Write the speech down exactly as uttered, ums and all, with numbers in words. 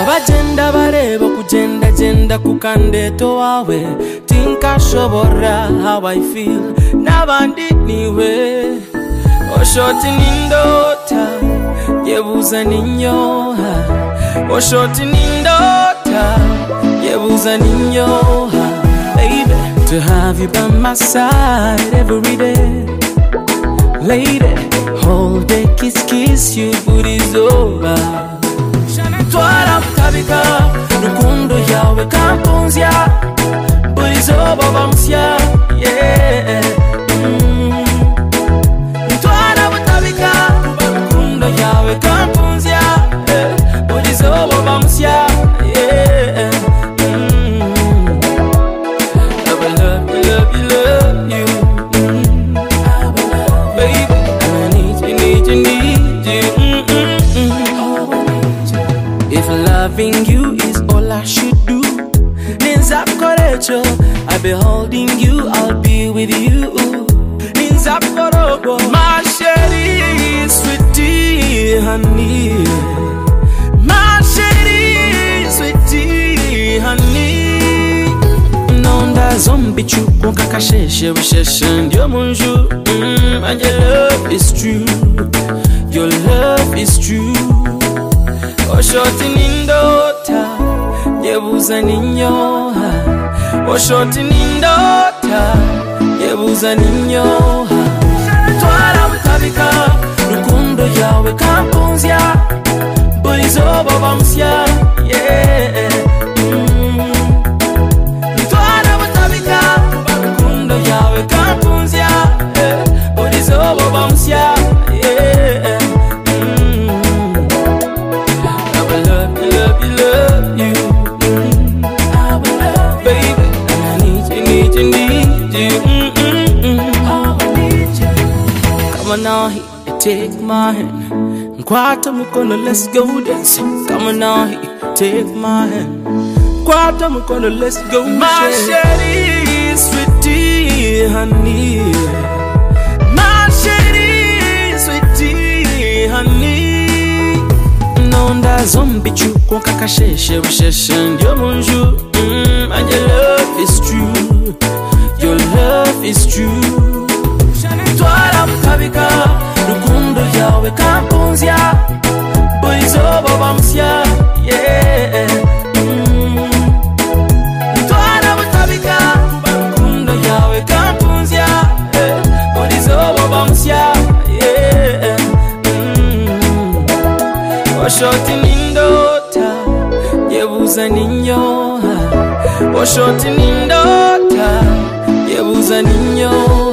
Abagenda bareba kugenda genda kukandeto wawe tinkashobora how I feel nabandi niwe oshoti nindota yebuza ninyoha oshoti nindota yebuza ninyoha baby to have you by my side every day lady hold day kiss kiss you but it's over Twara mutabika rukundo yawe kampunzya but it's over bamsya yeah mm. Twara mutabika rukundo yawe kampunzya but it's over bamsya yeah mm. I love you love you love you mm. Baby I need you need you need you mm -mm -mm. If loving you is all I should do, Ninza Korecho, I'll be holding you, I'll be with you. Ninza Korogo, my sherry, sweetie, honey. My sherry, sweetie, honey. Nonda zombie chuko kakasheshe wisheshe ndio munju. Mm, and your love is true, your love is true. Oshoti nindota yebuza ninyoha Oshoti nindota yebuza ninyoha Twara mutabika rukundo yawe kampunzya but it's over bamsya yeah mm. Twara mutabika rukundo yawe kampunzya but it's over bamsya yeah Come on now, take my hand. Kwata mukono, let's go dance. Come on now, take my hand. Kwata mukono, let's go. My sherry, sweetie, honey. My sherry, sweetie, honey. Nonda zombie chuko kakasheshe wisheshe ndio munju. Mm, and your love is true. Your love is true. Twara mutabika rukundo yawe kampunzya but it's over bamsya yeah mm. Twara mutabika rukundo yawe kampunzya but it's over bamsya yeah mm. Oshoti nindota yebuza ninyoha Oshoti nindota yebuza ninyoha